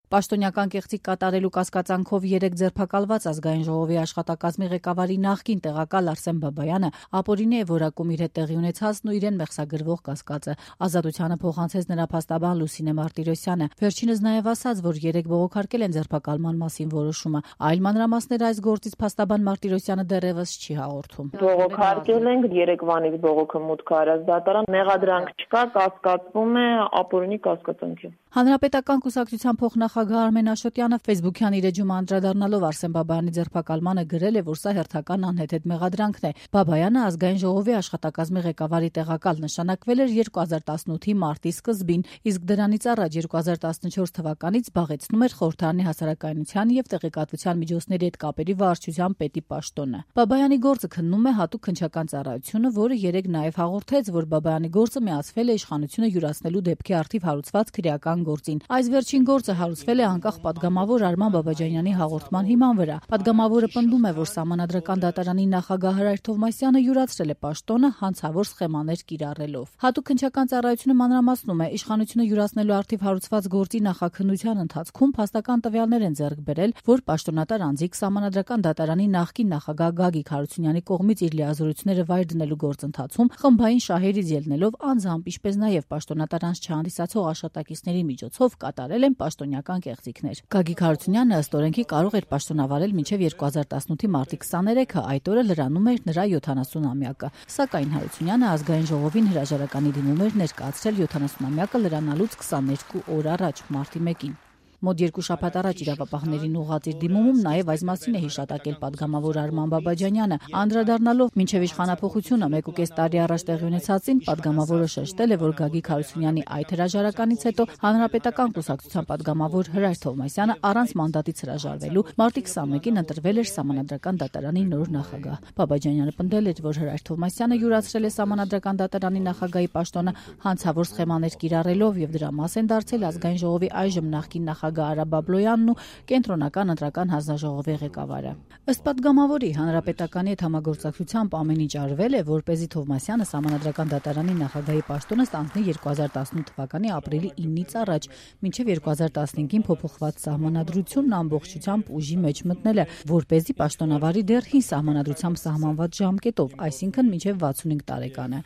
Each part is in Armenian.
Պաշտոնյական կեղծիք կատարելու կասկածանքով 3 ձերբակալված ազգային ժողովի աշխատակազմի ղեկավարի նախկին տեղակալ Արսեն Բաբայանը ապօրինի է որակում իր հետ տեղի ունեցածն ու իրեն մեղսագրվող կասկածը։ Ազատությանը փոխանցեց նրա փաստաբան Լուսինե Մարտիրոսյանը։ Վերջինս նաև ասաց, որ 3 բողոքարկել են ձերբակալման մասին որոշումը։ Այլ մանրամասներ այս գործից փաստաբան Մարտիրոսյանը դեռևս չի հաղորդում։ Բողոքարկել ենք երեկվանից բողոքը մուտք արած դատարան, մեղադրանք չկա, կասկածվում է ապօրինի կասկածանքով։ Հանրապետական կուսակցության փոխնախագահ Արմեն Աշոտյանը Facebook-յան իր էջում անդրադառնալով Արսեն Բաբայանի ձերբակալմանը գրել է, որ սա հերթական անհեթեթ մեղադրանքն է։ Բաբայանը ազգային ժողովի աշխատակազմի ղեկավարի տեղակալ նշանակվել էր 2018-ի մարտի սկզբին, իսկ դրանից առաջ 2014 թվականից զբաղեցնում էր Խորհրդարանի հասարակայնության եւ տեղեկատվության միջոցների հետ կապերի վարչության պետի պաշտոնը։ Բաբայանի գործը քննում է հատուկ քննչական ծառայությունը, որը երեկ նաև հաղորդեց, որ Բաբայանի գործը միացվել է իշխանությունը յուրացնելու դեպքի առթիվ հարուցված քրեական գործին։ Այս վերջին գործը հարուցվել է անկախ падգամավոր Արման Բաբաջանյանի հաղորդման հիման վրա։ Падգամավորը պնդում է, որ Սահմանադրական դատարանի նախագահ Հրայր Թովմասյանը յուրացրել է պաշտոնը հանցավոր սխեմաներ կիրառելով։ Հատուկ քննչական ծառայությունը մանրամասնում է, իշխանությունը յուրացնելու առթիվ հարուցված գործի նախաքննության ընթացքում փաստական տվյալներ են ձեռք բերել, որ պաշտոնատար անձիկ Սահմանադրական դատարանի նախկին նախագահ Գագիկ Հարությունյանի կողմից իր լիազորությունները վայր դնելու գործընթացում խմբային շահերից ելնելով անձամբ, ինչպես նաև պաշտոնատար անձ չհանդիսացող աշխատակիցների միջոցով կատարել են պաշտոնյական կեղծիքներ։ Գագիկ Հարությունյանը ըստ օրենքի կարող էր պաշտոնավարել մինչև 2018-ի մարտի 23-ը, այդ օրը լրանում էր նրա 70-ամյակը։ Սակայն Հարությունյանը ազգային ժողովին հրաժարականի դիմում էր ներկայացրել 70-ամյակը լրանալուց 22 օր առաջ, մարտի 1-ին։ Մոտ 2 շաբաթ առաջ իրավապահներին ուղղած իր դիմումում նաև այս մասին է հիշատակել падգամավոր Արման Բաբաջանյանը, անդրադառնալով մինչև իշխանափոխությունը 1.5 տարի առաջ տեղի ունեցածին, падգամավորը շեշտել է, որ Գագիկ Հարությունյանի այդ հրաժարականից հետո հանրապետական կուսակցության падգամավոր Հրայր Թովմասյանը առանց մանդատից հրաժարվելու մարտի 21-ին ընտրվել էր Սահմանադրական դատարանի նոր նախագահ։ Բաբաջանյանը պնդել էր, որ Հրայր Թովմասյանը յուրացրել է Սահմանադրական դատարանի նախագահի պաշտոնը հանցավոր սխեմաներ կիրառելով եւ դրա մաս են դարձել ազգային ժողովի այժմ նախկին նախագահ Արա Բաբլոյանն ու կենտրոնական ընտրական հանձնաժողովի ղեկավարը։ Ըստ падգամավորի, հանրապետականի հետ համագործակցությամբ ամեն ինչ արվել է, որպեսզի Թովմասյանը Սահմանադրական դատարանի նախագահի պաշտոնը ստանձնի 2018 թվականի ապրիլի 9-ից առաջ, մինչև 2015-ին փոփոխված սահմանադրությունն ամբողջությամբ ուժի մեջ մտնել է, որպեսզի պաշտոնավարի դեռ հին սահմանադրությամբ սահմանված ժամկետով, այսինքն մինչև 65 տարեկանը։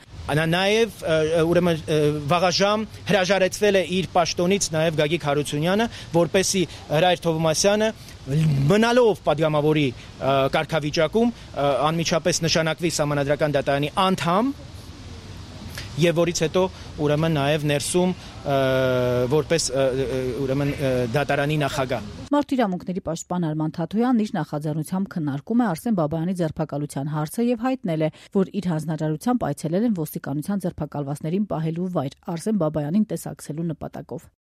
Նաև ուրեմն վաղաժամ հրաժարեցվել է իր պաշտոնից նաև Գագիկ Հարությունյանը, որպեսզի Հրայր Թովմասյանը մնալով падգամավորի կարգավիճակում անմիջապես նշանակվի Սահմանադրական դատարանի անդամ եւ որից հետո ուրեմն նաև ներսում որպես ուրեմն դատարանի նախագահ։ Մարտիրամունքների պաշտպան Արման Թաթոյանն իր նախաձեռնությամբ քննարկում է Արսեն Բաբայանի ձերբակալության հարցը եւ հայտնել է, որ իր հանձնարարությամբ այցելել են ոստիկանության ձերբակալվածներին պահելու վայր Արսեն Բաբայանին տեսակցելու նպատակով։